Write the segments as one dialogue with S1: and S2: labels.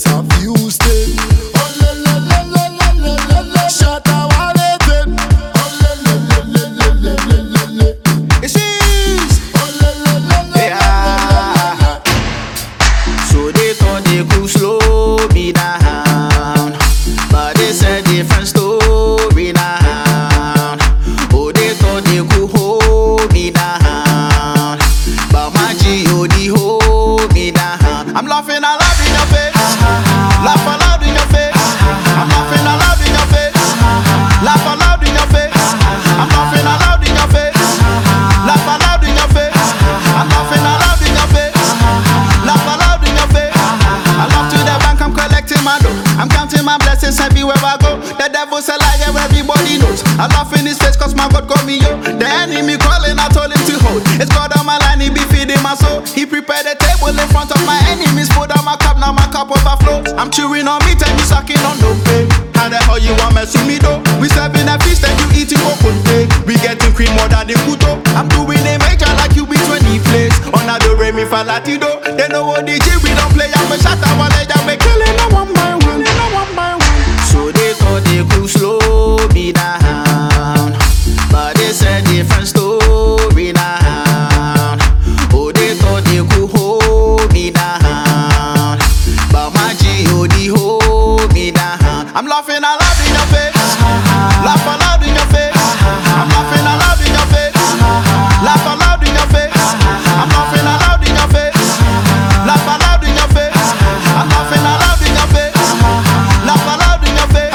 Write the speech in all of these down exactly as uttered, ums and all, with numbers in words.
S1: place of Houston. Oh la la la la la la la la. Shut up, Wellington. Oh la la la la la la la la la. It's cheese. Oh la la la la la la la.
S2: So they thought they could slow me down, but it's a different story now. Oh, they thought they could hold me down, but my G O D hold me down. I'm laughing out loud in your face, laugh out loud in your face. I'm laughing out loud in your face, laugh out loud in your face. I'm laughing out loud in your face, laugh out loud in your face. I'm laughing out loud in your face, laugh out loud in your face. I love to the bank, I'm collecting my dough. I'm counting my blessings everywhere I go. The devil's a liar, everybody knows. I laugh in his face cause my God called me yo. The enemy calling, I told him to hold. It's God on my line, he be feeding my soul. He prepared a table in front of my enemies. Put on my cup, now my cup overflows. I'm chewing on meat and you sucking on no pay. How the hell you want mess with me though? We serving a feast and you eating coconut. We getting cream more than the kuto. I'm doing a major like you be twenty plays. On a do re mi fa latido. They know what D J we don't play. I'm a shot I want let them make killing no one by one, no one by one. So they thought they could slow me down, but it's a different story now. Oh, they thought they could hold me down, but my G O D hold me down. I'm laughing out loud in your face, laugh out loud in your face. I'm laughing out loud in your face, laugh out loud in your face. I'm laughing out loud in your face, laugh out loud in your face. I'm laughing out loud in your face, laugh out loud in your face.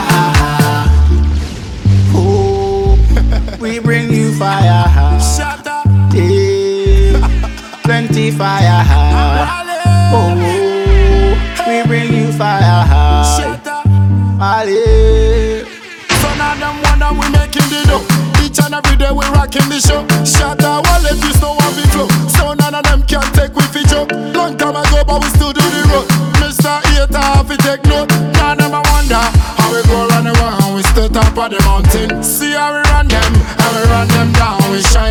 S2: Oh, we bring you fire,
S1: Shut up.
S2: yeah, plenty fire. Oh, we bring you fire,
S1: Shut up.
S2: Ali.
S1: So now them wonder we making the dough. Each and every day we rocking the show. Shut up, wallet is no one be flow. So none of them can take with it joke. Long time ago, but we still do the road. Mister Hater, have to take note. Now them I wonder how we go run around. We still top of the mountain. See how we run them, and we run them down. We shut